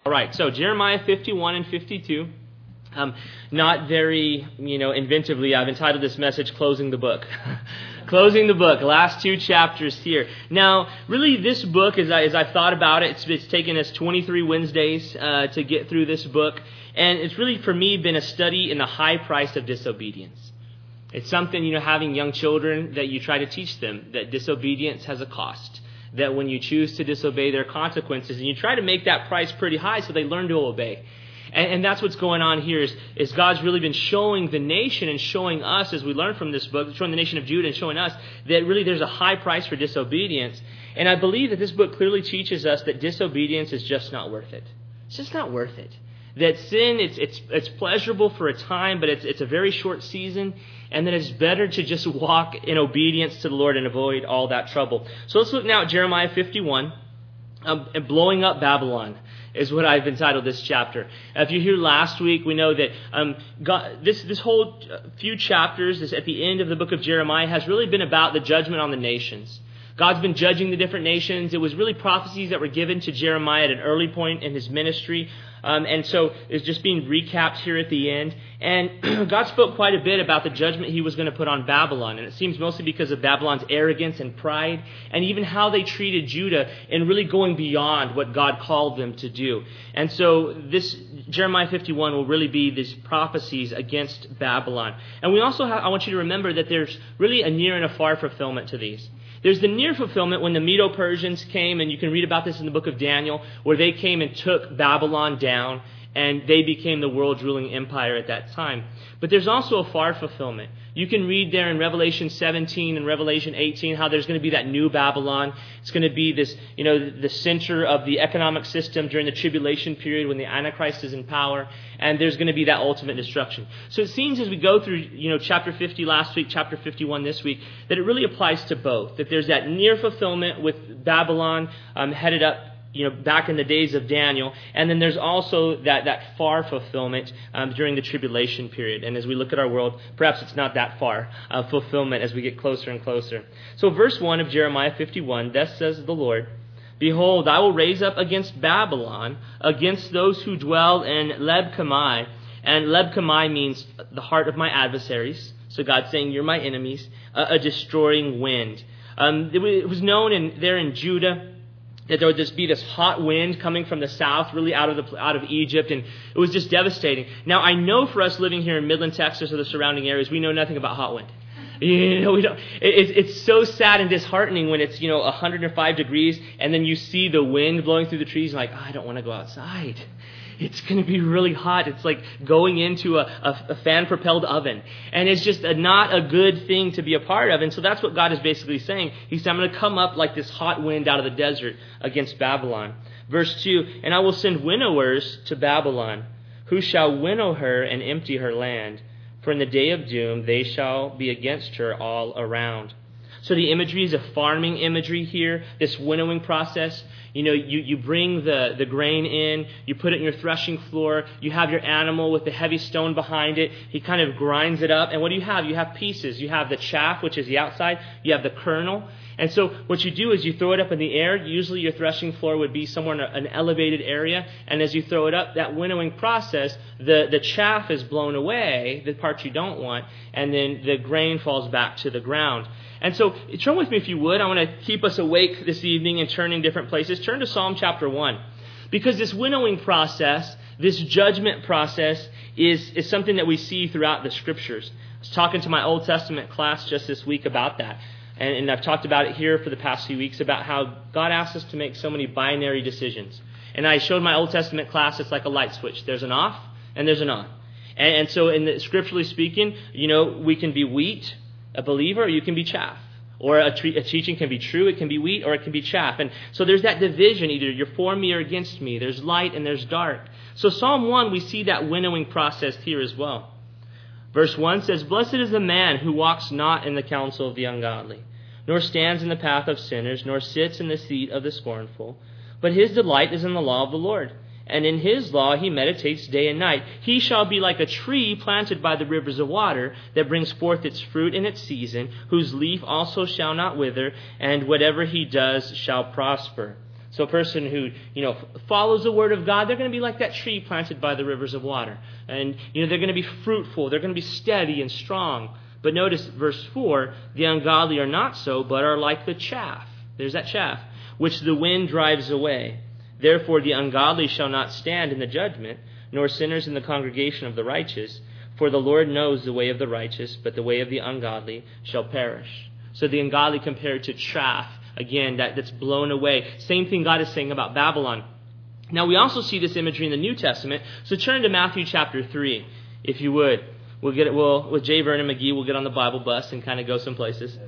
All right, so Jeremiah 51 and 52. Not very, inventively, I've entitled this message, Closing the Book. Closing the book, last two chapters here. Now, really this book, as I've thought about it, it's taken us 23 Wednesdays to get through this book. And it's really, for me, been a study in the high price of disobedience. It's something, having young children, that you try to teach them that disobedience has a cost. That when you choose to disobey, there are consequences. And you try to make that price pretty high so they learn to obey. And that's what's going on here is God's really been showing the nation and showing us, as we learn from this book, showing the nation of Judah and showing us that really there's a high price for disobedience. And I believe that this book clearly teaches us that disobedience is just not worth it. It's just not worth it. That sin, it's pleasurable for a time, but it's a very short season, and that it's better to just walk in obedience to the Lord and avoid all that trouble. So let's look now at Jeremiah 51, and blowing up Babylon is what I've entitled this chapter. If you're here last week, we know that God, this whole few chapters, this at the end of the book of Jeremiah, has really been about the judgment on the nations. God's been judging the different nations. It was really prophecies that were given to Jeremiah at an early point in his ministry. And so it's just being recapped here at the end. And God spoke quite a bit about the judgment he was going to put on Babylon. And it seems mostly because of Babylon's arrogance and pride, and even how they treated Judah and really going beyond what God called them to do. And so this Jeremiah 51 will really be these prophecies against Babylon. And we also I want you to remember that there's really a near and a far fulfillment to these. There's the near fulfillment when the Medo-Persians came, and you can read about this in the book of Daniel, where they came and took Babylon down, and they became the world's ruling empire at that time. But there's also a far fulfillment. You can read there in Revelation 17 and Revelation 18 how there's going to be that new Babylon. It's going to be this, the center of the economic system during the tribulation period when the Antichrist is in power, and there's going to be that ultimate destruction. So it seems as we go through, chapter 50 last week, chapter 51 this week, that it really applies to both. That there's that near fulfillment with Babylon headed up, back in the days of Daniel. And then there's also that far fulfillment during the tribulation period. And as we look at our world, perhaps it's not that far fulfillment as we get closer and closer. So verse 1 of Jeremiah 51, thus says the Lord, Behold, I will raise up against Babylon, against those who dwell in Leb-Kamai. And Leb-Kamai means the heart of my adversaries. So God's saying, you're my enemies, a destroying wind. It was known there in Judah that there would just be this hot wind coming from the south, really out of Egypt, and it was just devastating. Now, I know for us living here in Midland, Texas, or the surrounding areas, we know nothing about hot wind. We don't. It's so sad and disheartening when it's 105 degrees, and then you see the wind blowing through the trees, and I don't want to go outside. It's going to be really hot. It's like going into a fan-propelled oven. And it's just not a good thing to be a part of. And so that's what God is basically saying. He said, I'm going to come up like this hot wind out of the desert against Babylon. Verse 2, And I will send winnowers to Babylon, who shall winnow her and empty her land. For in the day of doom they shall be against her all around. So the imagery is a farming imagery here, this winnowing process. You bring the grain in, you put it in your threshing floor, you have your animal with the heavy stone behind it, he kind of grinds it up, and what do you have? You have pieces. You have the chaff, which is the outside, you have the kernel, and so what you do is you throw it up in the air. Usually your threshing floor would be somewhere in an elevated area, and as you throw it up, that winnowing process, the chaff is blown away, the part you don't want, and then the grain falls back to the ground. And so turn with me if you would. I want to keep us awake this evening and turning different places. Turn to Psalm chapter 1. Because this winnowing process, this judgment process is something that we see throughout the Scriptures. I was talking to my Old Testament class just this week about that. And I've talked about it here for the past few weeks about how God asks us to make so many binary decisions. And I showed my Old Testament class it's like a light switch. There's an off and there's an on. And so scripturally speaking, we can be wheat, a believer, or you can be chaff. Or a teaching can be true, it can be wheat, or it can be chaff. And so there's that division, either you're for me or against me. There's light and there's dark. So Psalm 1, we see that winnowing process here as well. Verse 1 says, Blessed is the man who walks not in the counsel of the ungodly, nor stands in the path of sinners, nor sits in the seat of the scornful. But his delight is in the law of the Lord, and in his law he meditates day and night. He shall be like a tree planted by the rivers of water, that brings forth its fruit in its season, whose leaf also shall not wither, and whatever he does shall prosper. So a person who, follows the word of God, they're going to be like that tree planted by the rivers of water. And, they're going to be fruitful. They're going to be steady and strong. But notice verse 4, the ungodly are not so, but are like the chaff. There's that chaff, which the wind drives away. Therefore the ungodly shall not stand in the judgment, nor sinners in the congregation of the righteous. For the Lord knows the way of the righteous, but the way of the ungodly shall perish. So the ungodly compared to chaff, again, that's blown away. Same thing God is saying about Babylon. Now we also see this imagery in the New Testament. So turn to Matthew chapter 3, if you would. With J. Vernon McGee, we'll get on the Bible bus and kind of go some places.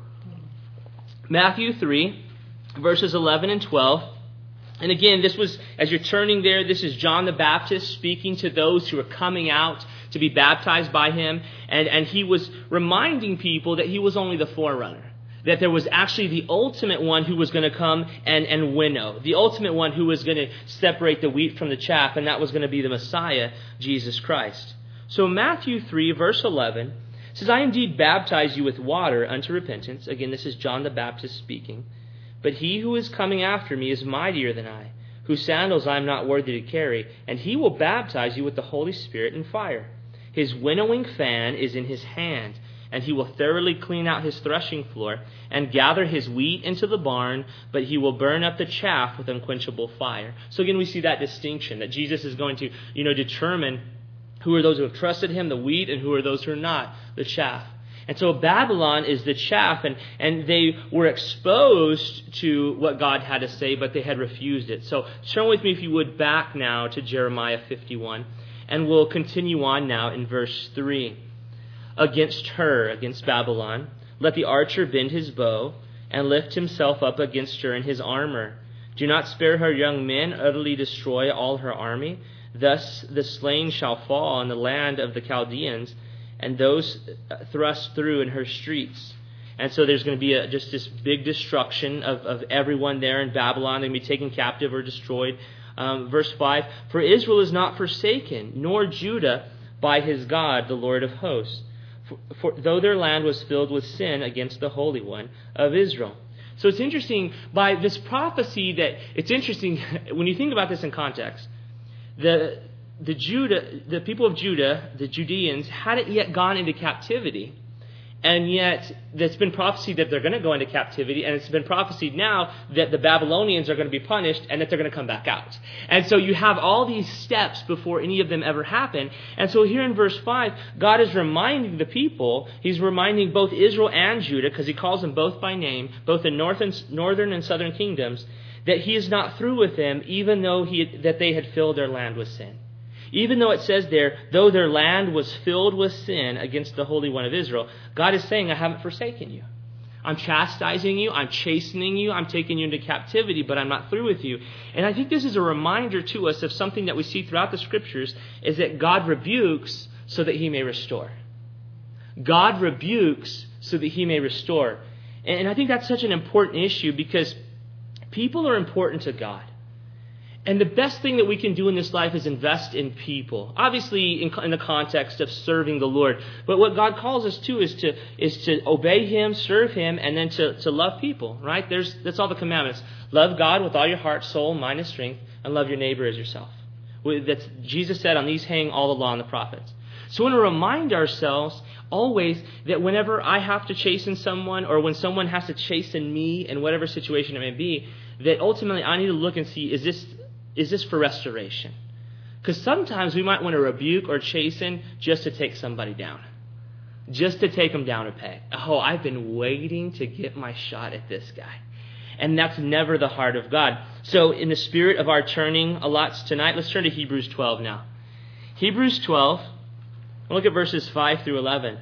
Matthew 3, verses 11 and 12. And again, this was, as you're turning there, this is John the Baptist speaking to those who are coming out to be baptized by him. And he was reminding people that he was only the forerunner. That there was actually the ultimate one who was going to come and winnow. The ultimate one who was going to separate the wheat from the chaff. And that was going to be the Messiah, Jesus Christ. So Matthew 3, verse 11, says, I indeed baptize you with water unto repentance. Again, this is John the Baptist speaking. But he who is coming after me is mightier than I, whose sandals I am not worthy to carry, and he will baptize you with the Holy Spirit and fire. His winnowing fan is in his hand, and he will thoroughly clean out his threshing floor, and gather his wheat into the barn, but he will burn up the chaff with unquenchable fire. So again, we see that distinction, that Jesus is going to, determine who are those who have trusted him, the wheat, and who are those who are not, the chaff. And so Babylon is the chaff, and they were exposed to what God had to say, but they had refused it. So turn with me, if you would, back now to Jeremiah 51, and we'll continue on now in verse 3. Against her, against Babylon, let the archer bend his bow, and lift himself up against her in his armor. Do not spare her young men, utterly destroy all her army. Thus the slain shall fall in the land of the Chaldeans, and those thrust through in her streets. And so there's going to be just this big destruction of everyone there in Babylon. They're going to be taken captive or destroyed. Verse 5, for Israel is not forsaken, nor Judah by his God, the Lord of hosts. For though their land was filled with sin against the Holy One of Israel. So it's interesting, by this prophecy, that it's interesting, when you think about this in context, the people of Judah, the Judeans, hadn't yet gone into captivity. And yet, it's been prophesied that they're going to go into captivity, and it's been prophesied now that the Babylonians are going to be punished and that they're going to come back out. And so you have all these steps before any of them ever happen. And so here in verse 5, God is reminding the people, he's reminding both Israel and Judah, because he calls them both by name, both the northern and southern kingdoms, that he is not through with them, even though that they had filled their land with sin. Even though it says there, though their land was filled with sin against the Holy One of Israel, God is saying, I haven't forsaken you. I'm chastising you, I'm chastening you, I'm taking you into captivity, but I'm not through with you. And I think this is a reminder to us of something that we see throughout the Scriptures, is that God rebukes so that he may restore. God rebukes so that he may restore. And I think that's such an important issue, because people are important to God. And the best thing that we can do in this life is invest in people. Obviously, in the context of serving the Lord. But what God calls us to is to obey him, serve him, and then to love people, right? That's all the commandments. Love God with all your heart, soul, mind, and strength, and love your neighbor as yourself. Jesus said, on these hang all the law and the prophets. So we want to remind ourselves always that whenever I have to chasten someone, or when someone has to chasten me in whatever situation it may be, that ultimately I need to look and see, is this for restoration? Because sometimes we might want to rebuke or chasten just to take somebody down. Just to take them down a peg. Oh, I've been waiting to get my shot at this guy. And that's never the heart of God. So in the spirit of our turning a lot tonight, let's turn to Hebrews 12 now. Hebrews 12, look at verses 5 through 11.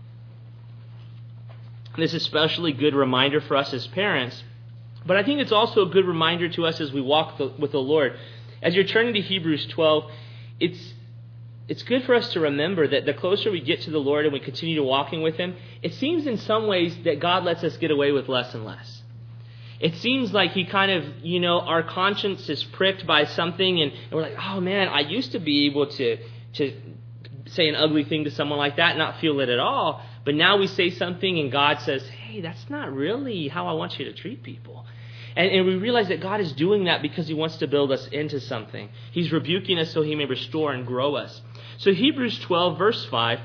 This is especially good reminder for us as parents. But I think it's also a good reminder to us as we walk with the Lord. As you're turning to Hebrews 12, it's good for us to remember that the closer we get to the Lord and we continue to walking with him, it seems in some ways that God lets us get away with less and less. It seems like he kind of, our conscience is pricked by something, and we're like, oh man, I used to be able to say an ugly thing to someone like that and not feel it at all. But now we say something and God says, hey, that's not really how I want you to treat people. And we realize that God is doing that because he wants to build us into something. He's rebuking us so he may restore and grow us. So Hebrews 12, verse 5.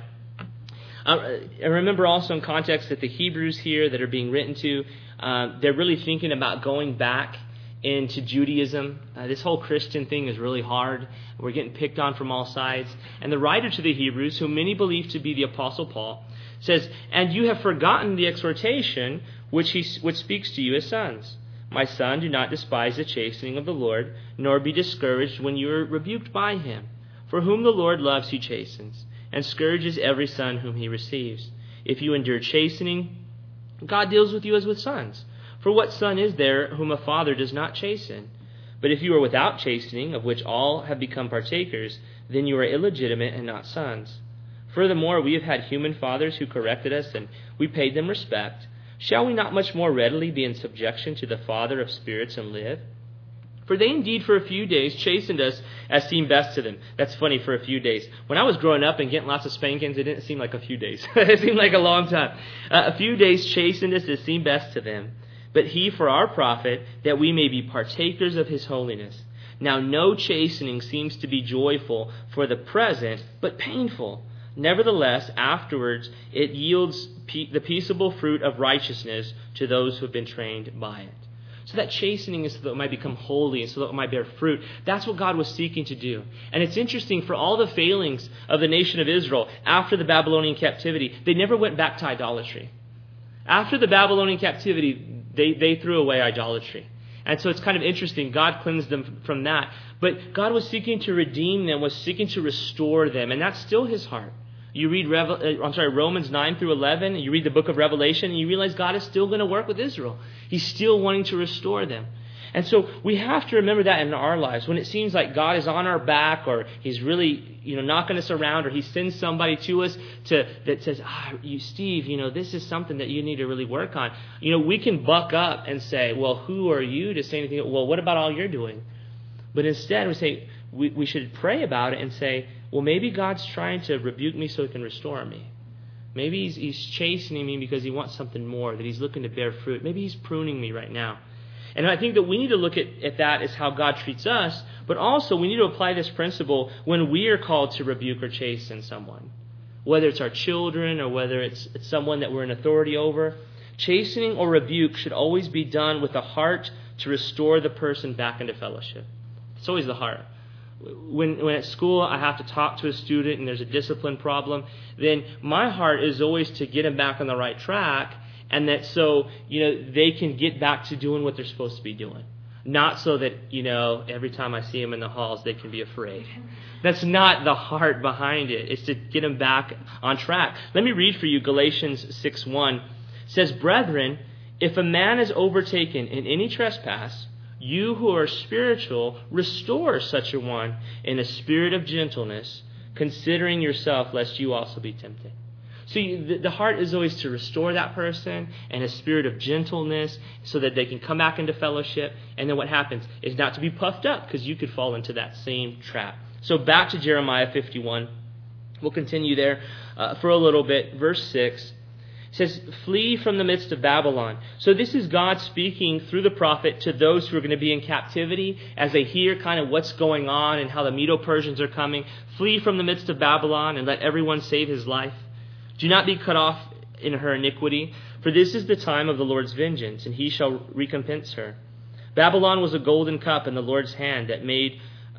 I remember also in context that the Hebrews here that are being written to, they're really thinking about going back into Judaism. This whole Christian thing is really hard. We're getting picked on from all sides. And the writer to the Hebrews, whom many believe to be the Apostle Paul, says, "And you have forgotten the exhortation which speaks to you as sons. My son, do not despise the chastening of the Lord, nor be discouraged when you are rebuked by him. For whom the Lord loves, he chastens, and scourges every son whom he receives. If you endure chastening, God deals with you as with sons. For what son is there whom a father does not chasten? But if you are without chastening, of which all have become partakers, then you are illegitimate and not sons. Furthermore, we have had human fathers who corrected us, and we paid them respect. Shall we not much more readily be in subjection to the Father of spirits and live? For they indeed for a few days chastened us as seemed best to them." That's funny, for a few days. When I was growing up and getting lots of spankings, it didn't seem like a few days. It seemed like a long time. A few days chastened us as seemed best to them. But he for our profit, that we may be partakers of his holiness. Now no chastening seems to be joyful for the present, but painful. Nevertheless, afterwards it yields the peaceable fruit of righteousness to those who have been trained by it. So that chastening is so that it might become holy and so that it might bear fruit. That's what God was seeking to do. And it's interesting, for all the failings of the nation of Israel after the Babylonian captivity, they never went back to idolatry. After the Babylonian captivity, they threw away idolatry. And so it's kind of interesting. God cleansed them from that. But God was seeking to redeem them, was seeking to restore them. And that's still his heart. You read Romans 9 through 11, and you read the book of Revelation, and you realize God is still going to work with Israel. He's still wanting to restore them. And so we have to remember that in our lives. When it seems like God is on our back, or he's really knocking us around, or he sends somebody to us that says, Steve, this is something that you need to really work on. We can buck up and say, well, who are you to say anything? Well, what about all you're doing? But instead we say, we should pray about it and say, well, maybe God's trying to rebuke me so he can restore me. Maybe he's chastening me because he wants something more, that he's looking to bear fruit. Maybe he's pruning me right now. And I think that we need to look at that as how God treats us, but also we need to apply this principle when we are called to rebuke or chasten someone. Whether it's our children or whether it's someone that we're in authority over. Chastening or rebuke should always be done with a heart to restore the person back into fellowship. It's always the heart. When at school I have to talk to a student and there's a discipline problem, then my heart is always to get them back on the right track, and that so they can get back to doing what they're supposed to be doing. Not so that every time I see them in the halls they can be afraid. That's not the heart behind it. It's to get them back on track. Let me read for you Galatians 6:1. It says, "Brethren, if a man is overtaken in any trespass, you who are spiritual, restore such a one in a spirit of gentleness, considering yourself, lest you also be tempted." See, the heart is always to restore that person in a spirit of gentleness so that they can come back into fellowship. And then what happens is not to be puffed up, because you could fall into that same trap. So back to Jeremiah 51. We'll continue there for a little bit. Verse 6. It says, "Flee from the midst of Babylon." So this is God speaking through the prophet to those who are going to be in captivity as they hear kind of what's going on and how the Medo-Persians are coming. "Flee from the midst of Babylon and let everyone save his life. Do not be cut off in her iniquity, for this is the time of the Lord's vengeance, and he shall recompense her. Babylon was a golden cup in the Lord's hand that made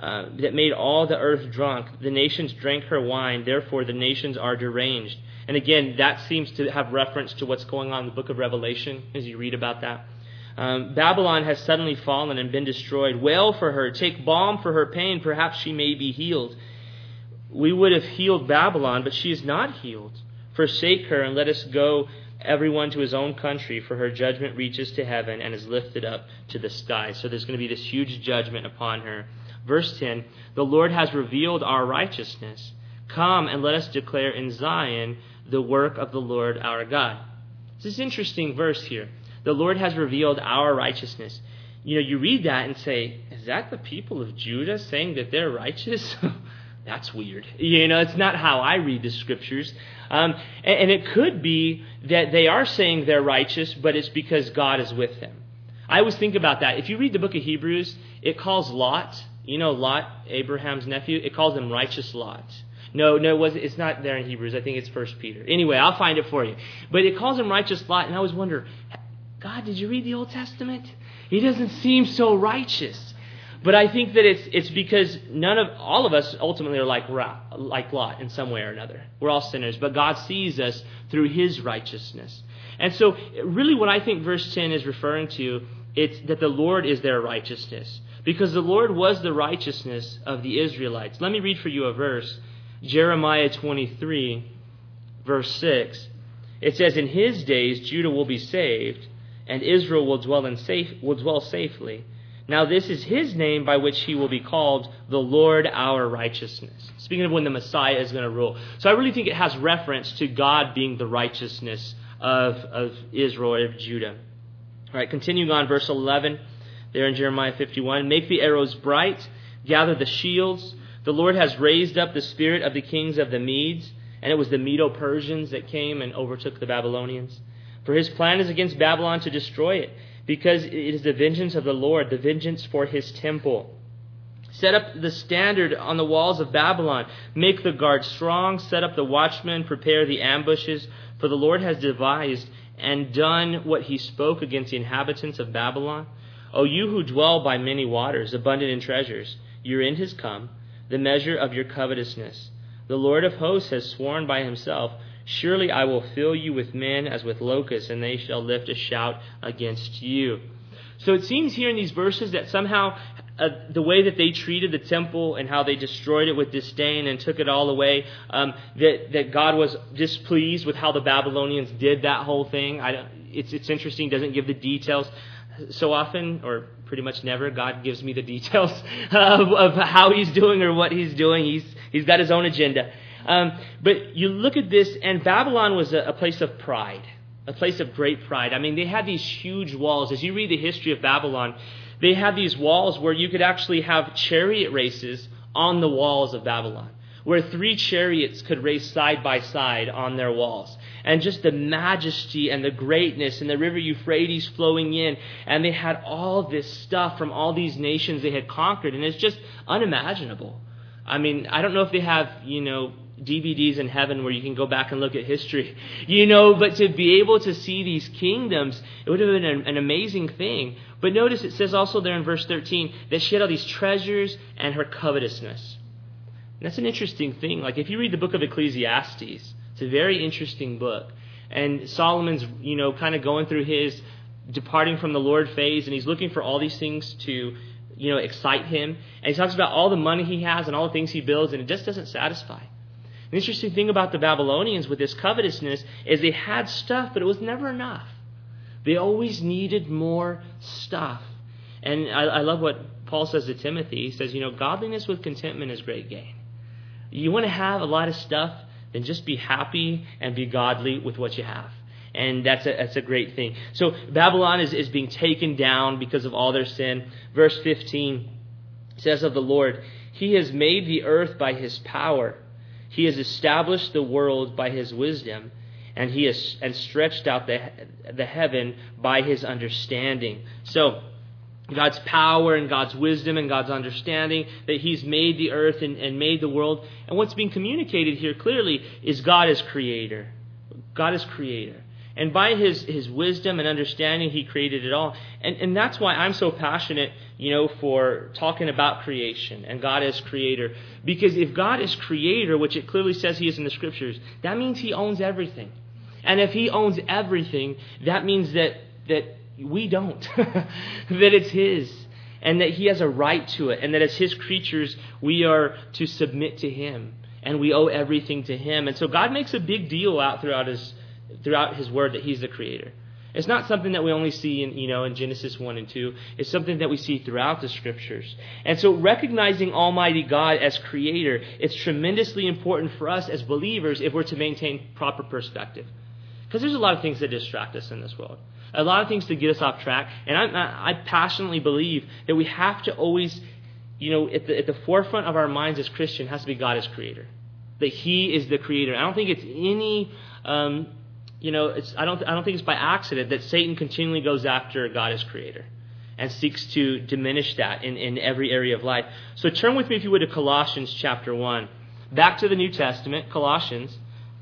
all the earth drunk. The nations drank her wine, therefore the nations are deranged." And again, that seems to have reference to what's going on in the book of Revelation as you read about that. "Babylon has suddenly fallen and been destroyed. Wail for her, take balm for her pain, perhaps she may be healed. We would have healed Babylon, but she is not healed. Forsake her and let us go, everyone to his own country, for her judgment reaches to heaven and is lifted up to the sky." So there's going to be this huge judgment upon her. Verse 10, "The Lord has revealed our righteousness. Come and let us declare in Zion the work of the Lord our God." This is an interesting verse here. The Lord has revealed our righteousness. You read that and say, is that the people of Judah saying that they're righteous? That's weird. It's not how I read the scriptures. And it could be that they are saying they're righteous, but it's because God is with them. I always think about that. If you read the book of Hebrews, it calls Lot, Lot, Abraham's nephew, it calls him righteous Lot. No, it's not there in Hebrews. I think it's 1 Peter. Anyway, I'll find it for you. But it calls him righteous Lot, and I always wonder, God, did you read the Old Testament? He doesn't seem so righteous. But I think that it's because all of us ultimately are like Lot in some way or another. We're all sinners, but God sees us through His righteousness. And so really what I think verse 10 is referring to, it's that the Lord is their righteousness. Because the Lord was the righteousness of the Israelites. Let me read for you a verse. Jeremiah 23, verse 6. It says, "In his days Judah will be saved, and Israel will dwell safely. Now this is his name by which he will be called, the Lord our righteousness." Speaking of when the Messiah is going to rule. So I really think it has reference to God being the righteousness of Israel, of Judah. All right, continuing on, verse 11, there in Jeremiah 51. "Make the arrows bright, gather the shields. The Lord has raised up the spirit of the kings of the Medes," and it was the Medo-Persians that came and overtook the Babylonians. "For his plan is against Babylon to destroy it, because it is the vengeance of the Lord, the vengeance for his temple. Set up the standard on the walls of Babylon. Make the guard strong. Set up the watchmen. Prepare the ambushes. For the Lord has devised and done what he spoke against the inhabitants of Babylon. O you who dwell by many waters, abundant in treasures, your end has come, the measure of your covetousness. The Lord of hosts has sworn by himself, surely I will fill you with men as with locusts, and they shall lift a shout against you." So it seems here in these verses that somehow the way that they treated the temple and how they destroyed it with disdain and took it all away, that God was displeased with how the Babylonians did that whole thing. It's interesting, doesn't give the details. So often, or pretty much never, God gives me the details of how he's doing or what he's doing. He's got his own agenda. But you look at this, and Babylon was a place of pride, a place of great pride. I mean, they had these huge walls. As you read the history of Babylon, they had these walls where you could actually have chariot races on the walls of Babylon, where 3 chariots could race side by side on their walls. And just the majesty and the greatness and the river Euphrates flowing in. And they had all this stuff from all these nations they had conquered. And it's just unimaginable. I mean, I don't know if they have, DVDs in heaven where you can go back and look at history, but to be able to see these kingdoms, it would have been an amazing thing. But notice it says also there in verse 13 that she had all these treasures and her covetousness. And that's an interesting thing. Like if you read the book of Ecclesiastes, it's a very interesting book. And Solomon's, kind of going through his departing from the Lord phase, and he's looking for all these things to, excite him. And he talks about all the money he has and all the things he builds, and it just doesn't satisfy. The interesting thing about the Babylonians with this covetousness is they had stuff, but it was never enough. They always needed more stuff. And I love what Paul says to Timothy. He says, godliness with contentment is great gain. You want to have a lot of stuff, then just be happy and be godly with what you have. And that's a great thing. So Babylon is being taken down because of all their sin. Verse 15 says of the Lord, "He has made the earth by his power. He has established the world by his wisdom, and he has stretched out the heaven by his understanding." So God's power and God's wisdom and God's understanding, that he's made the earth and made the world. And what's being communicated here clearly is God is creator. God is creator. And by his wisdom and understanding, he created it all. And that's why I'm so passionate, for talking about creation and God as creator. Because if God is creator, which it clearly says he is in the scriptures, that means he owns everything. And if he owns everything, that means that we don't. That it's his. And that he has a right to it. And that as his creatures, we are to submit to him. And we owe everything to him. And so God makes a big deal out throughout his word that he's the creator. It's not something that we only see in Genesis 1 and 2. It's something that we see throughout the scriptures. And so recognizing Almighty God as creator, it's tremendously important for us as believers if we're to maintain proper perspective. Because there's a lot of things that distract us in this world. A lot of things to get us off track. And I passionately believe that we have to always, at the forefront of our minds as Christian has to be God as creator. That he is the creator. I don't think it's any... I don't think it's by accident that Satan continually goes after God as creator. and seeks to diminish that in every area of life. So turn with me, if you would, to Colossians chapter 1. Back to the New Testament, Colossians.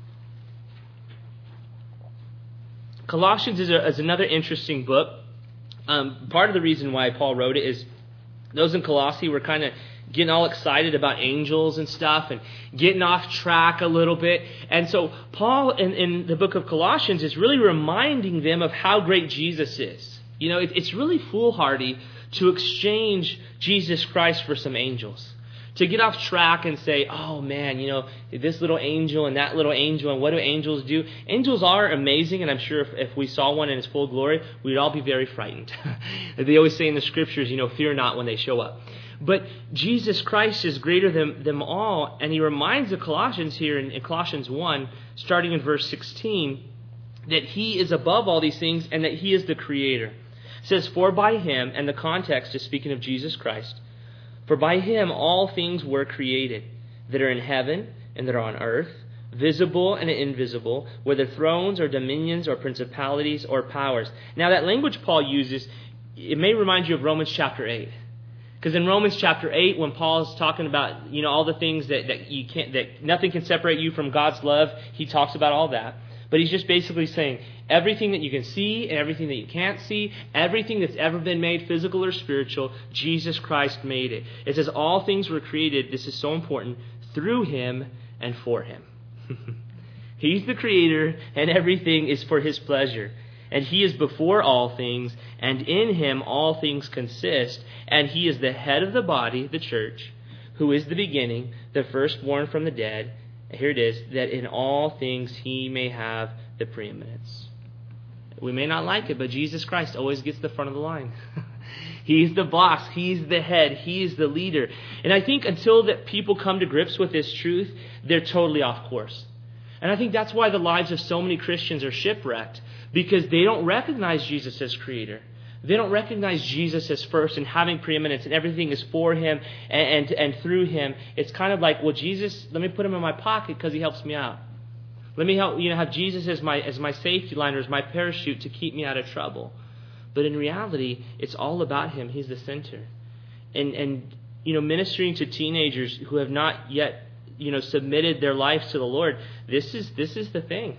Colossians is another interesting book. Part of the reason why Paul wrote it is those in Colossae were kind of getting all excited about angels and stuff and getting off track a little bit. And so Paul in the book of Colossians is really reminding them of how great Jesus is. You know, it's really foolhardy to exchange Jesus Christ for some angels. To get off track and say, oh man, you know, this little angel and that little angel, and what do angels do? Angels are amazing, and I'm sure if we saw one in its full glory, we'd all be very frightened. They always say in the scriptures, you know, fear not when they show up. But Jesus Christ is greater than them all, and he reminds the Colossians here in Colossians 1, starting in verse 16, that he is above all these things and that he is the creator. It says, for by him, and the context is speaking of Jesus Christ, for by him all things were created, that are in heaven and that are on earth, visible and invisible, whether thrones or dominions or principalities or powers. Now that language Paul uses, it may remind you of Romans chapter 8. Because in Romans chapter 8, when Paul is talking about, you know, all the things that nothing can separate you from God's love, he talks about all that. But he's just basically saying everything that you can see and everything that you can't see, everything that's ever been made, physical or spiritual, Jesus Christ made it. It says all things were created, this is so important, through him and for him. He's the creator, and everything is for his pleasure. And he is before all things, and in him all things consist. And he is the head of the body, the church, who is the beginning, the firstborn from the dead. Here it is, that in all things he may have the preeminence. We may not like it, but Jesus Christ always gets the front of the line. He's the boss. He's the head. He's the leader. And I think until that people come to grips with this truth, they're totally off course. And I think that's why the lives of so many Christians are shipwrecked, because they don't recognize Jesus as creator. They don't recognize Jesus as first and having preeminence, and everything is for him and through him. It's kind of like, well, Jesus, let me put him in my pocket because he helps me out. Let me have Jesus as my safety line or as my parachute to keep me out of trouble. But in reality, it's all about him. He's the center. And ministering to teenagers who have not yet submitted their lives to the Lord, this is the thing.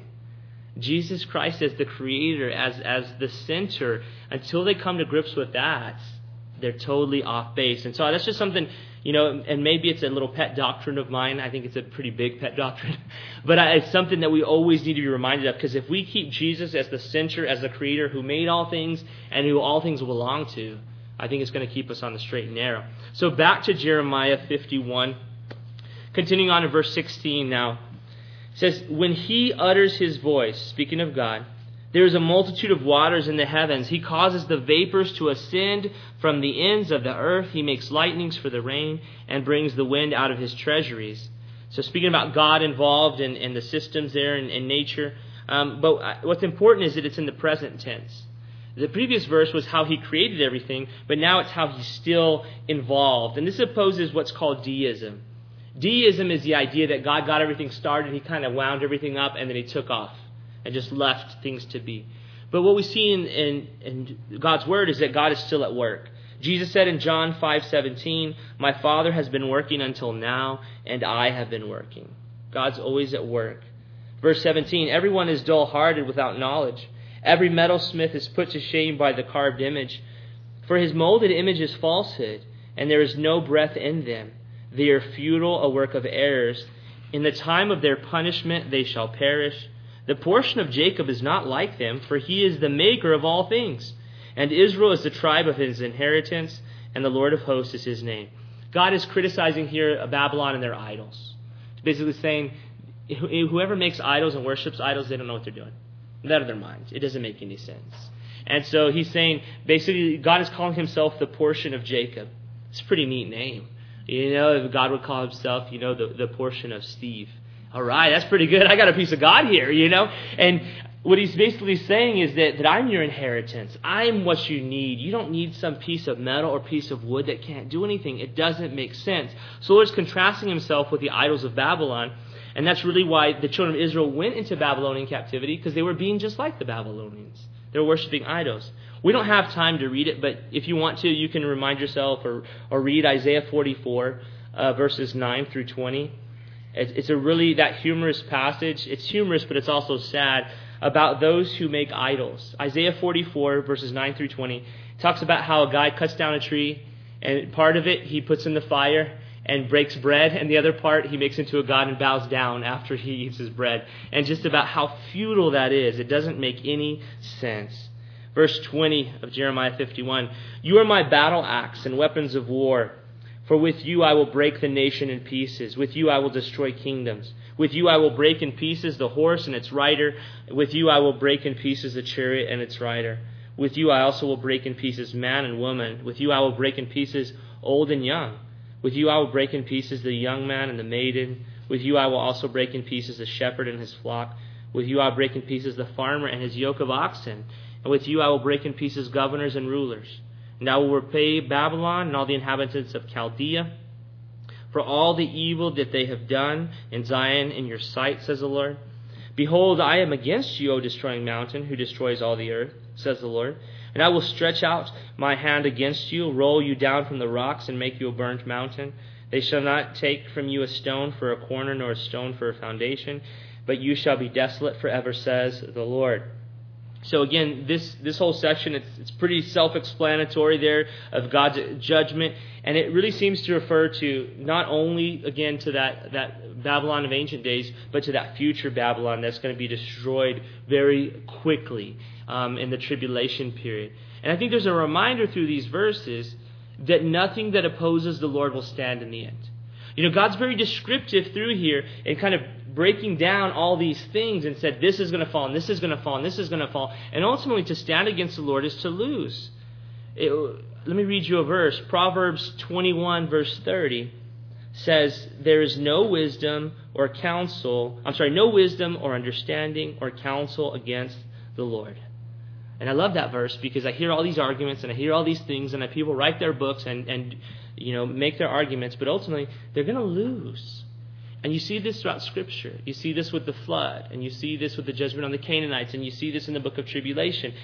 Jesus Christ as the creator, as the center, until they come to grips with that, they're totally off base. And so that's just something, and maybe it's a little pet doctrine of mine. I think it's a pretty big pet doctrine. But it's something that we always need to be reminded of, because if we keep Jesus as the center, as the creator who made all things and who all things belong to, I think it's going to keep us on the straight and narrow. So back to Jeremiah 51. Continuing on in verse 16 now. It says, when he utters his voice, speaking of God, there is a multitude of waters in the heavens. He causes the vapors to ascend from the ends of the earth. He makes lightnings for the rain and brings the wind out of his treasuries. So speaking about God involved in the systems there in nature. But what's important is that it's in the present tense. The previous verse was how he created everything, but now it's how he's still involved. And this opposes what's called deism. Deism is the idea that God got everything started, he kind of wound everything up, and then he took off and just left things to be. But what we see in God's word is that God is still at work. Jesus said in John 5:17, my Father has been working until now, and I have been working. God's always at work. Verse 17, everyone is dull-hearted without knowledge. Every metalsmith is put to shame by the carved image. For his molded image is falsehood, and there is no breath in them. They are futile, a work of errors. In the time of their punishment they shall perish. The portion of Jacob is not like them, for he is the maker of all things. And Israel is the tribe of his inheritance, and the Lord of hosts is his name. God is criticizing here Babylon and their idols. He's basically saying, whoever makes idols and worships idols, they don't know what they're doing. They're out of their minds. It doesn't make any sense. And so he's saying, basically, God is calling himself the portion of Jacob. It's a pretty neat name. If God would call himself, the portion of Steve. All right, that's pretty good. I got a piece of God here, And what he's basically saying is that I'm your inheritance. I'm what you need. You don't need some piece of metal or piece of wood that can't do anything. It doesn't make sense. So Lord's contrasting himself with the idols of Babylon. And that's really why the children of Israel went into Babylonian captivity, because they were being just like the Babylonians. They were worshiping idols. We don't have time to read it, but if you want to, you can remind yourself or read Isaiah 44, verses 9 through 20. It's a really, that humorous passage. It's humorous, but it's also sad about those who make idols. Isaiah 44, verses 9 through 20, talks about how a guy cuts down a tree, and part of it he puts in the fire and breaks bread, and the other part he makes into a god and bows down after he eats his bread. And just about how futile that is. It doesn't make any sense. Verse 20 of Jeremiah 51, "You are my battle axe and weapons of war. For with you I will break the nation in pieces. With you I will destroy kingdoms. With you I will break in pieces the horse and its rider. With you I will break in pieces the chariot and its rider. With you I also will break in pieces man and woman. With you I will break in pieces old and young. With you I will break in pieces the young man and the maiden. With you I will also break in pieces the shepherd and his flock. With you I will break in pieces the farmer and his yoke of oxen. And with you I will break in pieces governors and rulers. And I will repay Babylon and all the inhabitants of Chaldea for all the evil that they have done in Zion in your sight, says the Lord. Behold, I am against you, O destroying mountain, who destroys all the earth, says the Lord. And I will stretch out my hand against you, roll you down from the rocks, and make you a burnt mountain. They shall not take from you a stone for a corner, nor a stone for a foundation, but you shall be desolate forever, says the Lord." So again, this whole section, it's pretty self-explanatory there of God's judgment. And it really seems to refer to not only, again, to that Babylon of ancient days, but to that future Babylon that's going to be destroyed very quickly in the tribulation period. And I think there's a reminder through these verses that nothing that opposes the Lord will stand in the end. You know, God's very descriptive through here in kind of breaking down all these things and said, this is going to fall, and this is going to fall, and this is going to fall. And ultimately, to stand against the Lord is to lose. Let me read you a verse. Proverbs 21, verse 30 says, "There is no wisdom or no wisdom or understanding or counsel against the Lord." And I love that verse because I hear all these arguments and I hear all these things, and people write their books and make their arguments, but ultimately they're going to lose. And you see this throughout Scripture. You see this with the flood, and you see this with the judgment on the Canaanites, and you see this in the book of Tribulation,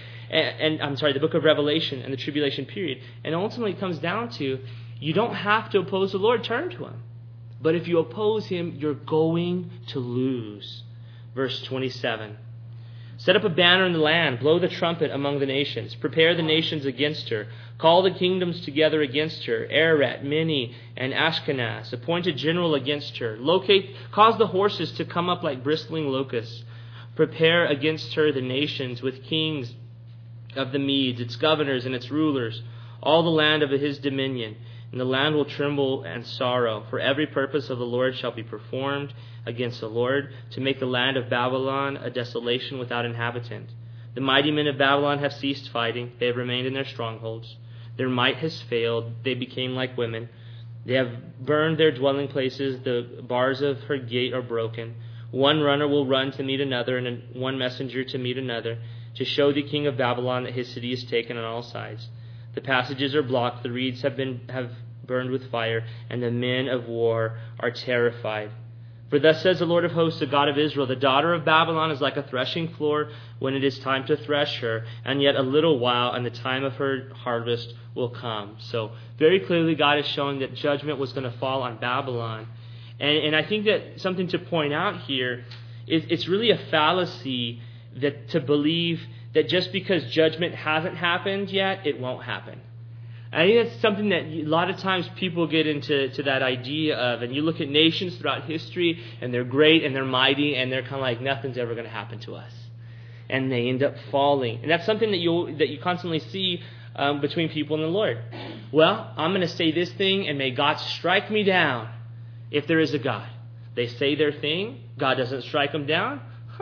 the book of Revelation and the tribulation period. And ultimately it comes down to, you don't have to oppose the Lord, turn to Him. But if you oppose Him, you're going to lose. Verse 27. "Set up a banner in the land, blow the trumpet among the nations, prepare the nations against her, call the kingdoms together against her, Ararat, Minni, and Ashkenaz, appoint a general against her, cause the horses to come up like bristling locusts, prepare against her the nations with kings of the Medes, its governors and its rulers, all the land of his dominion. And the land will tremble and sorrow, for every purpose of the Lord shall be performed against the Lord, to make the land of Babylon a desolation without inhabitant. The mighty men of Babylon have ceased fighting. They have remained in their strongholds. Their might has failed. They became like women. They have burned their dwelling places. The bars of her gate are broken. One runner will run to meet another, and one messenger to meet another, to show the king of Babylon that his city is taken on all sides. The passages are blocked, the reeds have burned with fire, and the men of war are terrified. For thus says the Lord of hosts, the God of Israel, the daughter of Babylon is like a threshing floor when it is time to thresh her, and yet a little while, and the time of her harvest will come." So very clearly God is showing that judgment was going to fall on Babylon. And I think that something to point out here is it's really a fallacy that to believe that just because judgment hasn't happened yet, it won't happen. I think that's something that a lot of times people get into that idea of, and you look at nations throughout history, and they're great and they're mighty, and they're kind of like, nothing's ever going to happen to us. And they end up falling. And that's something that you constantly see between people and the Lord. Well, I'm going to say this thing, and may God strike me down if there is a God. They say their thing, God doesn't strike them down.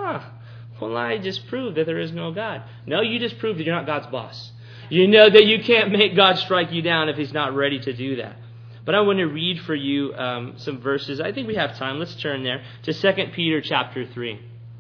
Well, I just proved that there is no God. No, you just proved that you're not God's boss. You know that you can't make God strike you down if He's not ready to do that. But I want to read for you some verses. I think we have time. Let's turn there to 2 Peter chapter 3.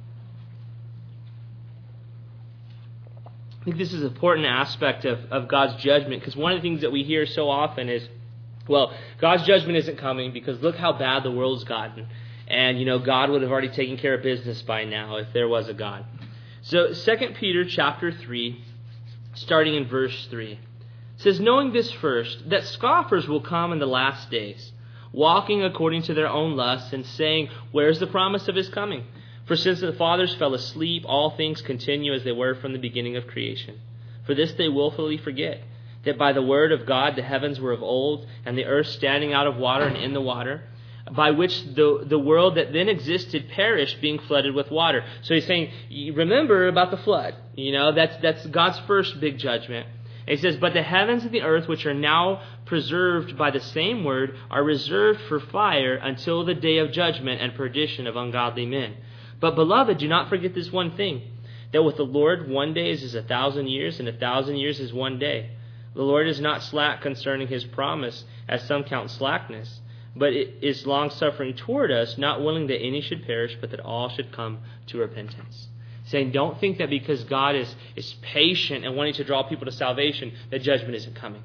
I think this is an important aspect of God's judgment, because one of the things that we hear so often is, well, God's judgment isn't coming because look how bad the world's gotten. And, God would have already taken care of business by now if there was a God. So 2 Peter chapter 3, starting in verse 3, says, knowing this first, that scoffers will come in the last days, walking according to their own lusts, and saying, where is the promise of his coming? For since the fathers fell asleep, all things continue as they were from the beginning of creation. For this they willfully forget, that by the word of God the heavens were of old, and the earth standing out of water and in the water, by which the world that then existed perished, being flooded with water. So he's saying, remember about the flood. That's God's first big judgment. And he says, but the heavens and the earth, which are now preserved by the same word, are reserved for fire until the day of judgment and perdition of ungodly men. But beloved, do not forget this one thing, that with the Lord 1 day is as 1,000 years, and 1,000 years is 1 day. The Lord is not slack concerning his promise, as some count slackness, but it is long-suffering toward us, not willing that any should perish, but that all should come to repentance. Saying, don't think that because God is patient and wanting to draw people to salvation, that judgment isn't coming.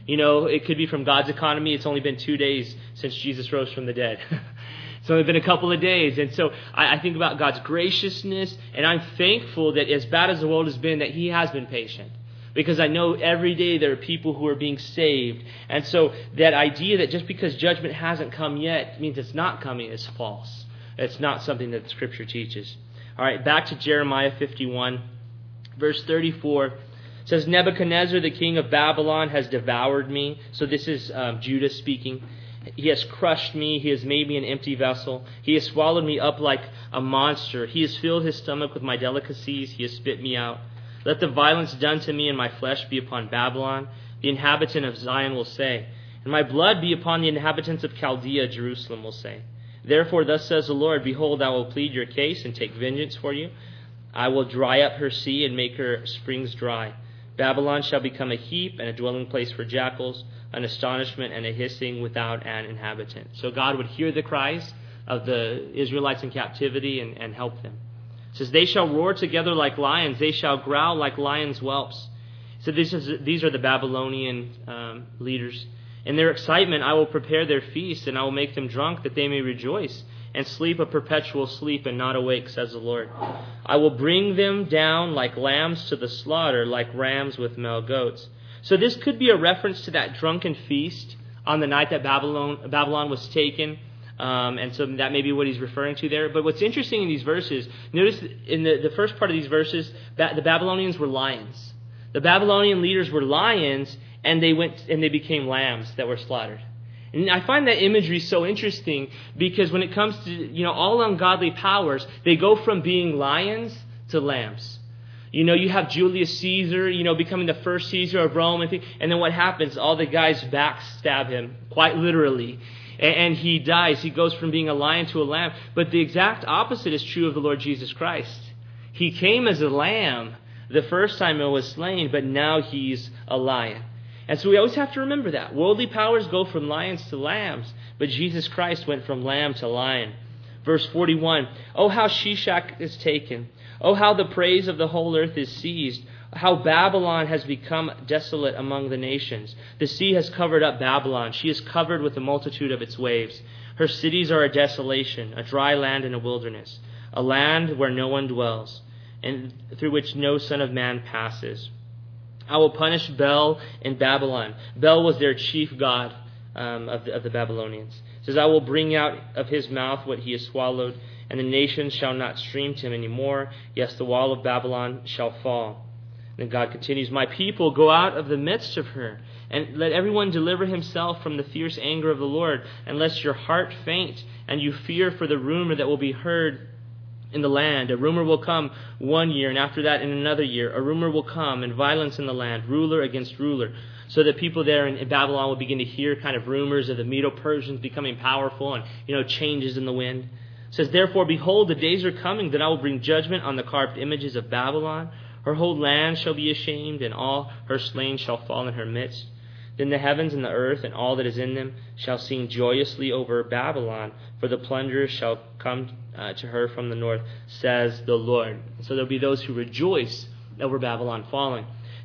It could be from God's economy. It's only been 2 days since Jesus rose from the dead. It's only been a couple of days. And so I think about God's graciousness, and I'm thankful that as bad as the world has been, that he has been patient. Because I know every day there are people who are being saved. And so that idea that just because judgment hasn't come yet means it's not coming is false. It's not something that the Scripture teaches. All right, back to Jeremiah 51, verse 34. It says, Nebuchadnezzar, the king of Babylon, has devoured me. So this is Judah speaking. He has crushed me. He has made me an empty vessel. He has swallowed me up like a monster. He has filled his stomach with my delicacies. He has spit me out. Let the violence done to me and my flesh be upon Babylon. The inhabitant of Zion will say, and my blood be upon the inhabitants of Chaldea, Jerusalem will say. Therefore, thus says the Lord, behold, I will plead your case and take vengeance for you. I will dry up her sea and make her springs dry. Babylon shall become a heap and a dwelling place for jackals, an astonishment and a hissing without an inhabitant. So God would hear the cries of the Israelites in captivity and help them. It says, they shall roar together like lions. They shall growl like lions' whelps. So these are the Babylonian leaders. In their excitement, I will prepare their feast, and I will make them drunk, that they may rejoice, and sleep a perpetual sleep, and not awake, says the Lord. I will bring them down like lambs to the slaughter, like rams with male goats. So this could be a reference to that drunken feast on the night that Babylon was taken. And so that may be what he's referring to there. But what's interesting in these verses, notice in the first part of these verses, the Babylonians were lions. The Babylonian leaders were lions, and they went and they became lambs that were slaughtered. And I find that imagery so interesting because when it comes to, all ungodly powers, they go from being lions to lambs. You have Julius Caesar, becoming the first Caesar of Rome, and then what happens? All the guys backstab him, quite literally. And he dies. He goes from being a lion to a lamb. But the exact opposite is true of the Lord Jesus Christ. He came as a lamb the first time it was slain, but now he's a lion. And so we always have to remember that. Worldly powers go from lions to lambs, but Jesus Christ went from lamb to lion. Verse 41, oh, how Shishak is taken. Oh, how the praise of the whole earth is seized. How Babylon has become desolate among the nations. The sea has covered up Babylon. She is covered with the multitude of its waves. Her cities are a desolation, a dry land and a wilderness, a land where no one dwells, and through which no son of man passes. I will punish Bel in Babylon. Bel was their chief god of the Babylonians. It says, I will bring out of his mouth what he has swallowed, and the nations shall not stream to him any more. Yes, the wall of Babylon shall fall. Then God continues, my people, go out of the midst of her, and let everyone deliver himself from the fierce anger of the Lord, and lest your heart faint, and you fear for the rumor that will be heard in the land. A rumor will come 1 year, and after that in another year. A rumor will come, and violence in the land, ruler against ruler. So that people there in Babylon will begin to hear kind of rumors of the Medo-Persians becoming powerful and, changes in the wind. It says, therefore, behold, the days are coming that I will bring judgment on the carved images of Babylon. Her whole land shall be ashamed, and all her slain shall fall in her midst. Then the heavens and the earth and all that is in them shall sing joyously over Babylon, for the plunderers shall come to her from the north, says the Lord. So there'll be those who rejoice over Babylon falling.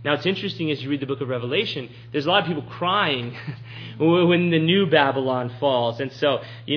Now, it's interesting as you read the book of Revelation, there's a lot of people crying when the new Babylon falls. And so,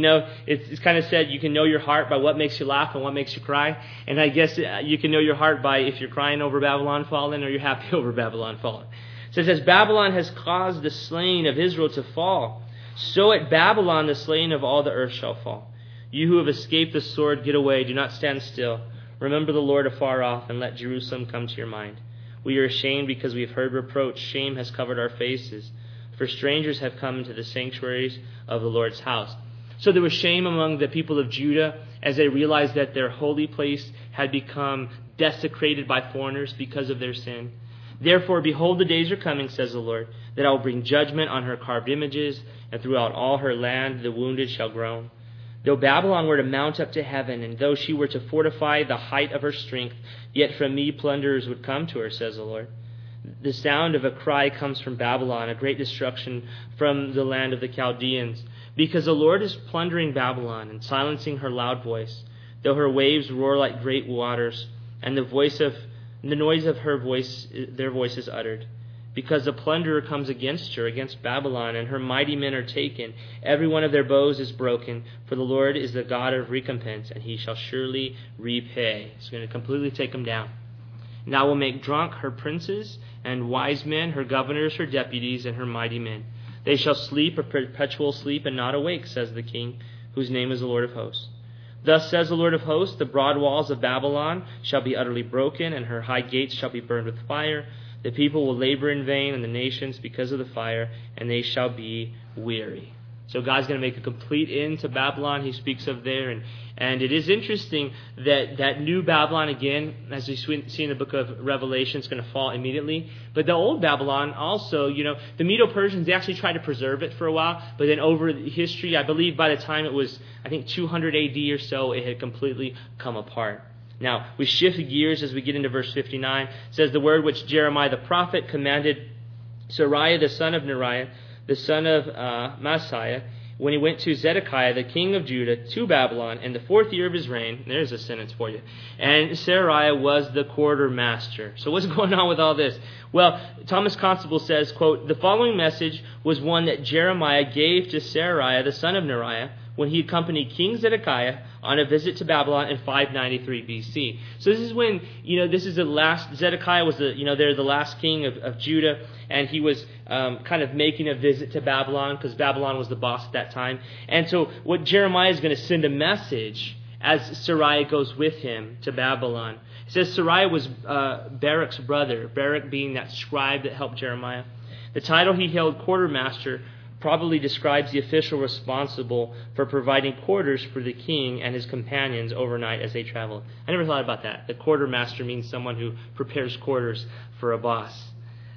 it's kind of said you can know your heart by what makes you laugh and what makes you cry. And I guess you can know your heart by if you're crying over Babylon falling or you're happy over Babylon falling. So it says, Babylon has caused the slain of Israel to fall. So at Babylon the slain of all the earth shall fall. You who have escaped the sword, get away, do not stand still. Remember the Lord afar off, and let Jerusalem come to your mind. We are ashamed because we have heard reproach. Shame has covered our faces. For strangers have come into the sanctuaries of the Lord's house. So there was shame among the people of Judah as they realized that their holy place had become desecrated by foreigners because of their sin. Therefore, behold, the days are coming, says the Lord, that I will bring judgment on her carved images, and throughout all her land the wounded shall groan. Though Babylon were to mount up to heaven, and though she were to fortify the height of her strength, yet from me plunderers would come to her, says the Lord. The sound of a cry comes from Babylon, a great destruction from the land of the Chaldeans, because the Lord is plundering Babylon and silencing her loud voice, though her waves roar like great waters, and the noise of her voice, their voice is uttered. Because the plunderer comes against her, against Babylon, and her mighty men are taken. Every one of their bows is broken, for the Lord is the God of recompense, and he shall surely repay. He's going to completely take them down. And I will make drunk her princes and wise men, her governors, her deputies, and her mighty men. They shall sleep a perpetual sleep and not awake, says the King, whose name is the Lord of hosts. Thus says the Lord of hosts, the broad walls of Babylon shall be utterly broken, and her high gates shall be burned with fire. The people will labor in vain, and the nations because of the fire, and they shall be weary. So God's going to make a complete end to Babylon, he speaks of there. And it is interesting that that new Babylon, again, as we see in the book of Revelation, is going to fall immediately. But the old Babylon also, the Medo-Persians, they actually tried to preserve it for a while. But then over history, I believe by the time it was, 200 AD or so, it had completely come apart. Now, we shift gears as we get into verse 59. It says, the word which Jeremiah the prophet commanded Seraiah the son of Neriah, the son of Maaseiah, when he went to Zedekiah, the king of Judah, to Babylon, in the 4th year of his reign. There's a sentence for you. And Seraiah was the quartermaster. So what's going on with all this? Well, Thomas Constable says, quote, the following message was one that Jeremiah gave to Seraiah, the son of Neriah, when he accompanied King Zedekiah on a visit to Babylon in 593 BC. So this is when, this is the last, Zedekiah was they're the last king of Judah, and he was kind of making a visit to Babylon because Babylon was the boss at that time. And so what Jeremiah is going to send a message as Seraiah goes with him to Babylon. It says Seraiah was Baruch's brother, Baruch being that scribe that helped Jeremiah. The title he held, quartermaster, probably describes the official responsible for providing quarters for the king and his companions overnight as they traveled. I never thought about that. The quartermaster means someone who prepares quarters for a boss.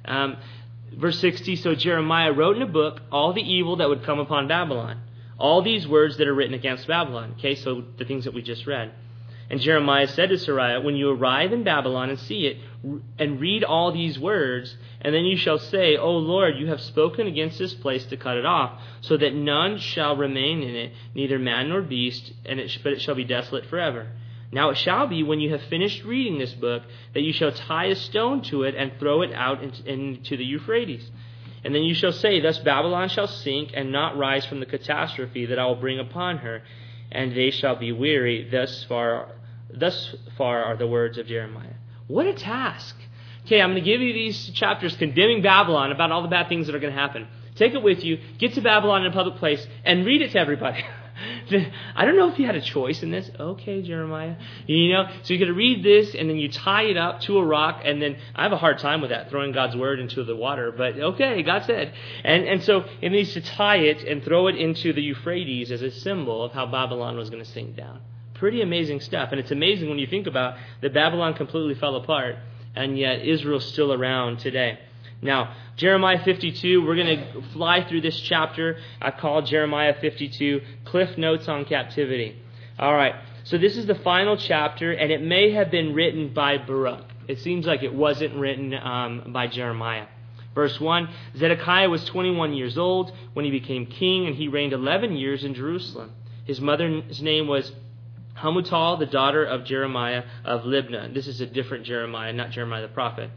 Verse 60, so Jeremiah wrote in a book all the evil that would come upon Babylon. All these words that are written against Babylon. Okay, so the things that we just read. And Jeremiah said to Seraiah, when you arrive in Babylon and see it, and read all these words, and then you shall say, O Lord, you have spoken against this place to cut it off, so that none shall remain in it, neither man nor beast, but it shall be desolate forever. Now it shall be, when you have finished reading this book, that you shall tie a stone to it and throw it out into the Euphrates. And then you shall say, thus Babylon shall sink and not rise from the catastrophe that I will bring upon her, and they shall be weary. Thus far are the words of Jeremiah. What a task. Okay, I'm going to give you these chapters condemning Babylon about all the bad things that are going to happen. Take it with you, get to Babylon in a public place, and read it to everybody. I don't know if you had a choice in this. Okay, Jeremiah. So you're going to read this, and then you tie it up to a rock, and then I have a hard time with that, throwing God's word into the water. But okay, God said. And so it needs to tie it and throw it into the Euphrates as a symbol of how Babylon was going to sink down. Pretty amazing stuff. And it's amazing when you think about that Babylon completely fell apart, and yet Israel's still around today. Now, Jeremiah 52, we're going to fly through this chapter. I call Jeremiah 52 Cliff Notes on Captivity. All right, so this is the final chapter, and it may have been written by Baruch. It seems like it wasn't written by Jeremiah. Verse 1, Zedekiah was 21 years old when he became king, and he reigned 11 years in Jerusalem. His mother's name was Hamutal, the daughter of Jeremiah of Libnah. This is a different Jeremiah, not Jeremiah the prophet.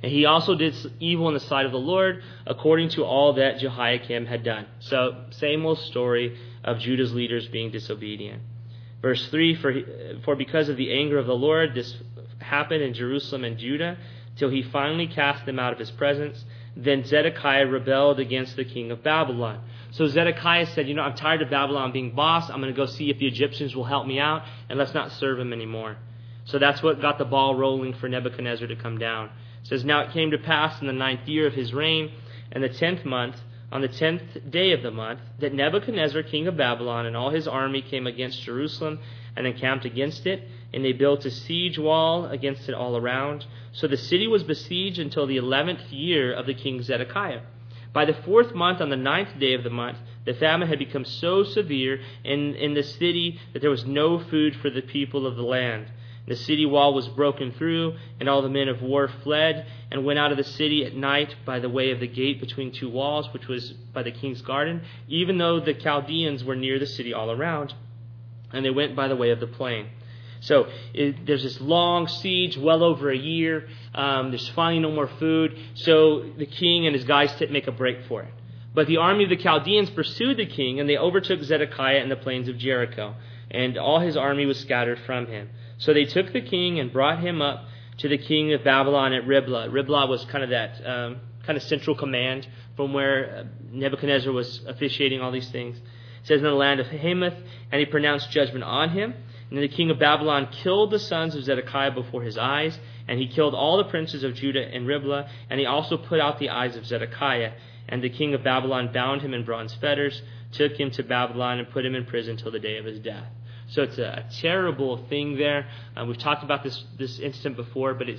And he also did evil in the sight of the Lord, according to all that Jehoiakim had done. So, same old story of Judah's leaders being disobedient. Verse 3, for because of the anger of the Lord, this happened in Jerusalem and Judah, till he finally cast them out of his presence. Then Zedekiah rebelled against the king of Babylon. So Zedekiah said, I'm tired of Babylon being boss. I'm going to go see if the Egyptians will help me out, and let's not serve him anymore. So that's what got the ball rolling for Nebuchadnezzar to come down. It says, now it came to pass in the 9th year of his reign, in the 10th month, on the 10th day of the month, that Nebuchadnezzar, king of Babylon, and all his army came against Jerusalem and encamped against it, and they built a siege wall against it all around. So the city was besieged until the 11th year of the king Zedekiah. By the 4th month, on the 9th day of the month, the famine had become so severe in the city that there was no food for the people of the land. The city wall was broken through, and all the men of war fled and went out of the city at night by the way of the gate between two walls, which was by the king's garden, even though the Chaldeans were near the city all around. And they went by the way of the plain. So there's this long siege, well over a year. There's finally no more food. So the king and his guys make a break for it. But the army of the Chaldeans pursued the king, and they overtook Zedekiah in the plains of Jericho. And all his army was scattered from him. So they took the king and brought him up to the king of Babylon at Riblah. Riblah was kind of that kind of central command from where Nebuchadnezzar was officiating all these things. It says in the land of Hamath, and he pronounced judgment on him. And then the king of Babylon killed the sons of Zedekiah before his eyes, and he killed all the princes of Judah in Riblah, and he also put out the eyes of Zedekiah. And the king of Babylon bound him in bronze fetters, took him to Babylon, and put him in prison till the day of his death. So it's a terrible thing there. We've talked about this incident before, but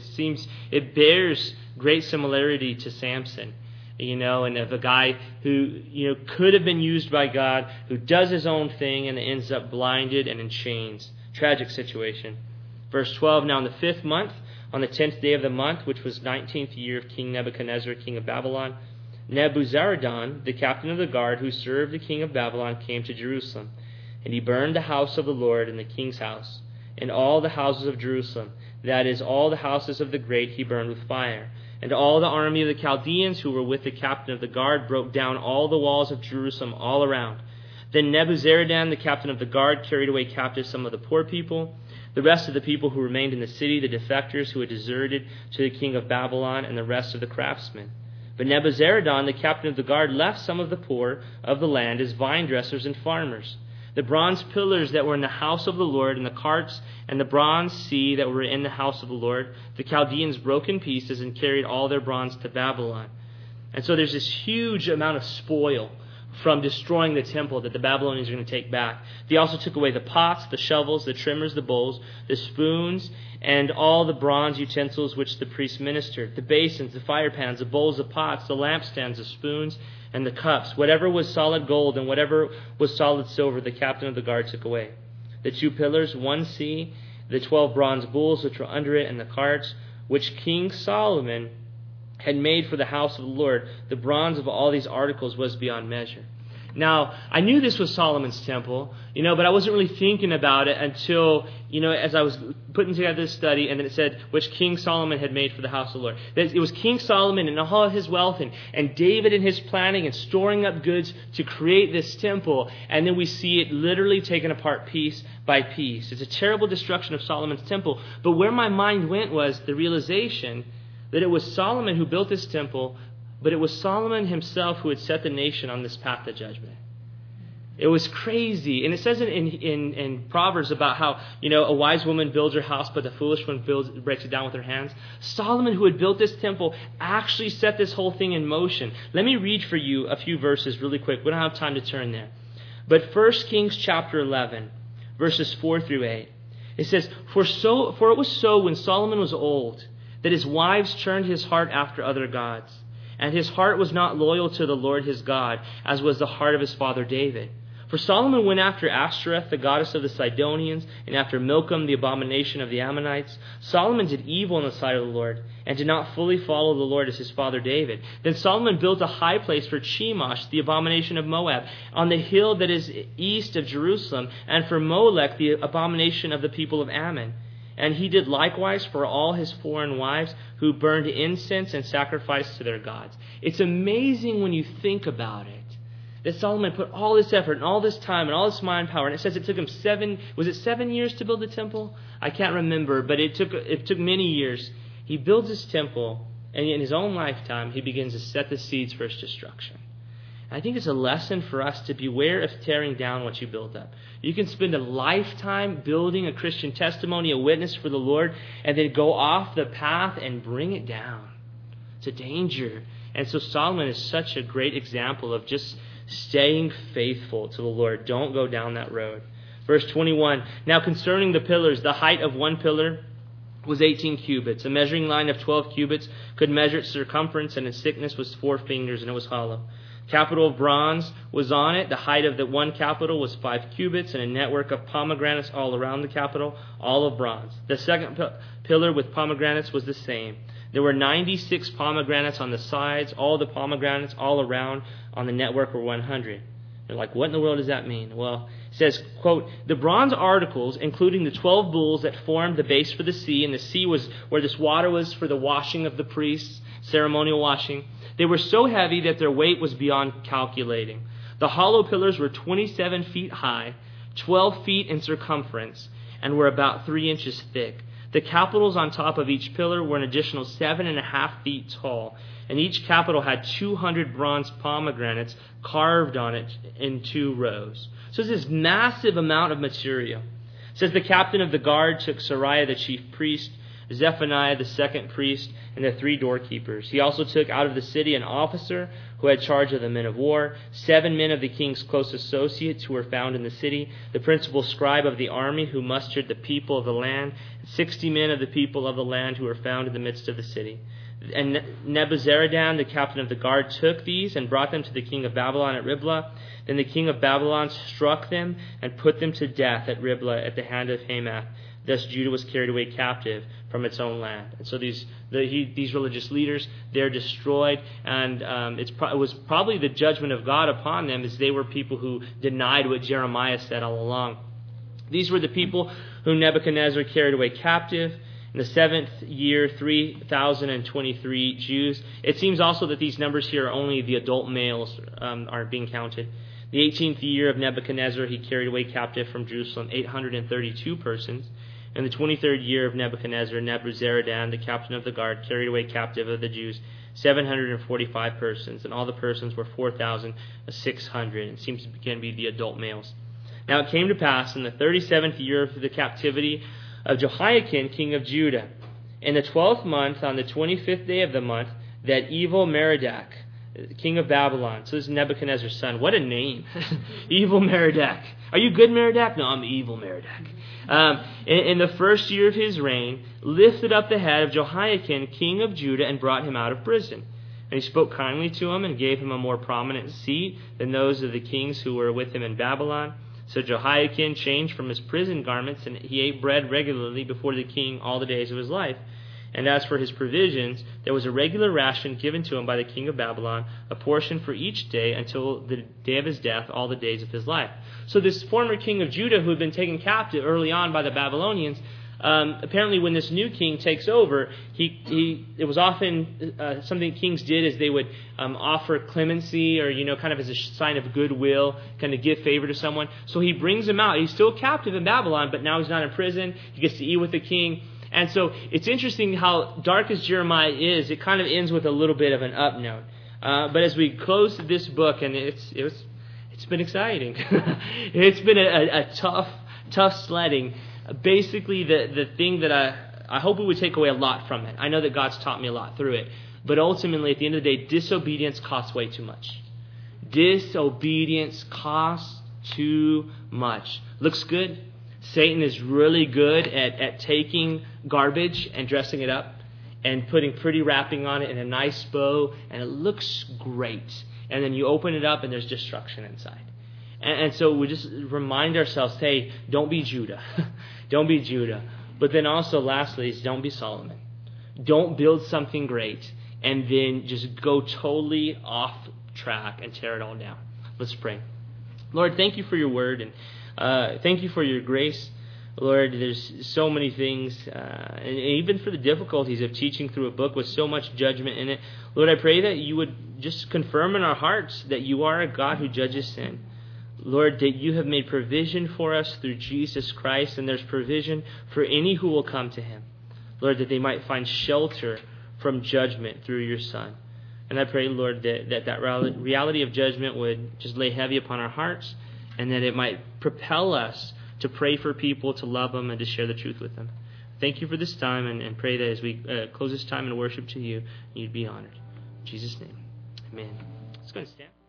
it bears great similarity to Samson. And of a guy who, could have been used by God, who does his own thing and ends up blinded and in chains. Tragic situation. Verse 12, now in the 5th month, on the 10th day of the month, which was 19th year of King Nebuchadnezzar, king of Babylon, Nebuzaradan, the captain of the guard who served the king of Babylon, came to Jerusalem. And he burned the house of the Lord and the king's house, and all the houses of Jerusalem, that is, all the houses of the great he burned with fire. And all the army of the Chaldeans who were with the captain of the guard broke down all the walls of Jerusalem all around. Then Nebuzaradan, the captain of the guard, carried away captive some of the poor people, the rest of the people who remained in the city, the defectors who had deserted to the king of Babylon, and the rest of the craftsmen. But Nebuzaradan, the captain of the guard, left some of the poor of the land as vine dressers and farmers. The bronze pillars that were in the house of the Lord, and the carts and the bronze sea that were in the house of the Lord, the Chaldeans broke in pieces and carried all their bronze to Babylon. And so there's this huge amount of spoil from destroying the temple that the Babylonians are going to take back. They also took away the pots, the shovels, the trimmers, the bowls, the spoons, and all the bronze utensils which the priests ministered, the basins, the fire pans, the bowls, the pots, the lampstands, the spoons, and the cups. Whatever was solid gold and whatever was solid silver, the captain of the guard took away. The 2 pillars, 1 sea, the 12 bronze bulls which were under it, and the carts, which King Solomon had made for the house of the Lord, the bronze of all these articles was beyond measure. Now, I knew this was Solomon's temple, but I wasn't really thinking about it until, as I was putting together this study, and then it said, which King Solomon had made for the house of the Lord. It was King Solomon and all his wealth, and David in his planning and storing up goods to create this temple, and then we see it literally taken apart piece by piece. It's a terrible destruction of Solomon's temple, but where my mind went was the realization that it was Solomon who built this temple, but it was Solomon himself who had set the nation on this path to judgment. It was crazy. And it says in Proverbs about how, a wise woman builds her house, but the foolish one breaks it down with her hands. Solomon, who had built this temple, actually set this whole thing in motion. Let me read for you a few verses really quick. We don't have time to turn there. But 1 Kings chapter 11, verses 4 through 8. It says, For it was so when Solomon was old, that his wives turned his heart after other gods. And his heart was not loyal to the Lord his God, as was the heart of his father David. For Solomon went after Ashtoreth, the goddess of the Sidonians, and after Milcom, the abomination of the Ammonites. Solomon did evil in the sight of the Lord, and did not fully follow the Lord as his father David. Then Solomon built a high place for Chemosh, the abomination of Moab, on the hill that is east of Jerusalem, and for Molech, the abomination of the people of Ammon. And he did likewise for all his foreign wives who burned incense and sacrificed to their gods. It's amazing when you think about it, that Solomon put all this effort and all this time and all this mind power. And it says it took him 7 years to build the temple? I can't remember, but it took many years. He builds his temple, and in his own lifetime, he begins to set the seeds for its destruction. I think it's a lesson for us to beware of tearing down what you build up. You can spend a lifetime building a Christian testimony, a witness for the Lord, and then go off the path and bring it down. It's a danger. And so Solomon is such a great example of just staying faithful to the Lord. Don't go down that road. Verse 21, now concerning the pillars, the height of one pillar was 18 cubits. A measuring line of 12 cubits could measure its circumference, and its thickness was 4 fingers, and it was hollow. Capital of bronze was on it. The height of the one capital was 5 cubits, and a network of pomegranates all around the capital, all of bronze. The second pillar with pomegranates was the same. There were 96 pomegranates on the sides. All the pomegranates all around on the network were 100. They're like, what in the world does that mean? Well, it says, quote, the bronze articles, including the 12 bulls that formed the base for the sea, and the sea was where this water was for the washing of the priests, ceremonial washing. They were so heavy that their weight was beyond calculating. The hollow pillars were 27 feet high, 12 feet in circumference, and were about 3 inches thick. The capitals on top of each pillar were an additional 7.5 feet tall, and each capital had 200 bronze pomegranates carved on it in 2 rows. So it's this massive amount of material. It says the captain of the guard took Sariah the chief priest, Zephaniah the second priest, and the 3 doorkeepers. He also took out of the city an officer who had charge of the men of war, 7 men of the king's close associates who were found in the city, the principal scribe of the army who mustered the people of the land, 60 men of the people of the land who were found in the midst of the city. And Nebuzaradan, the captain of the guard, took these and brought them to the king of Babylon at Riblah. Then the king of Babylon struck them and put them to death at Riblah at the hand of Hamath. Thus Judah was carried away captive from its own land. And so these religious leaders, they're destroyed, and it was probably the judgment of God upon them, as they were people who denied what Jeremiah said all along. These were the people whom Nebuchadnezzar carried away captive. In the 7th year, 3,023 Jews. It seems also that these numbers here are only the adult males are being counted. The 18th year of Nebuchadnezzar, he carried away captive from Jerusalem 832 persons. In the 23rd year of Nebuchadnezzar, Nebuzaradan, the captain of the guard, carried away captive of the Jews 745 persons, and all the persons were 4,600. It seems to again be the adult males. Now it came to pass in the 37th year of the captivity of Jehoiakim, king of Judah, in the 12th month, on the 25th day of the month, that evil Merodach, king of Babylon. So this is Nebuchadnezzar's son. What a name. Evil Merodach. Are you good, Merodach? No, I'm evil Merodach. In the first year of his reign, lifted up the head of Jehoiakim, king of Judah, and brought him out of prison. And he spoke kindly to him and gave him a more prominent seat than those of the kings who were with him in Babylon. So Jehoiakim changed from his prison garments, and he ate bread regularly before the king all the days of his life. And as for his provisions, there was a regular ration given to him by the king of Babylon, a portion for each day until the day of his death, all the days of his life. So this former king of Judah, who had been taken captive early on by the Babylonians, apparently when this new king takes over, it was often something kings did is they would offer clemency, or kind of as a sign of goodwill, kind of give favor to someone. So he brings him out. He's still captive in Babylon, but now he's not in prison. He gets to eat with the king. And so it's interesting how dark as Jeremiah is, it kind of ends with a little bit of an up note. But as we close this book, and it's been exciting. It's been a tough sledding. Basically, the thing that I hope we would take away a lot from it. I know that God's taught me a lot through it. But ultimately, at the end of the day, disobedience costs way too much. Disobedience costs too much. Looks good. Satan is really good at taking garbage and dressing it up and putting pretty wrapping on it and a nice bow, and it looks great. And then you open it up and there's destruction inside. And so we just remind ourselves, hey, don't be Judah. Don't be Judah. But then also, lastly, is don't be Solomon. Don't build something great and then just go totally off track and tear it all down. Let's pray. Lord, thank you for your word, and thank you for your grace. Lord, there's so many things, and even for the difficulties of teaching through a book with so much judgment in it, Lord, I pray that you would just confirm in our hearts that you are a God who judges sin. Lord, that you have made provision for us through Jesus Christ, and there's provision for any who will come to him. Lord, that they might find shelter from judgment through your Son. And I pray, Lord, that reality of judgment would just lay heavy upon our hearts, and that it might propel us to pray for people, to love them, and to share the truth with them. Thank you for this time, and pray that as we close this time in worship to you, you'd be honored. In Jesus' name, amen. Let's go and stand.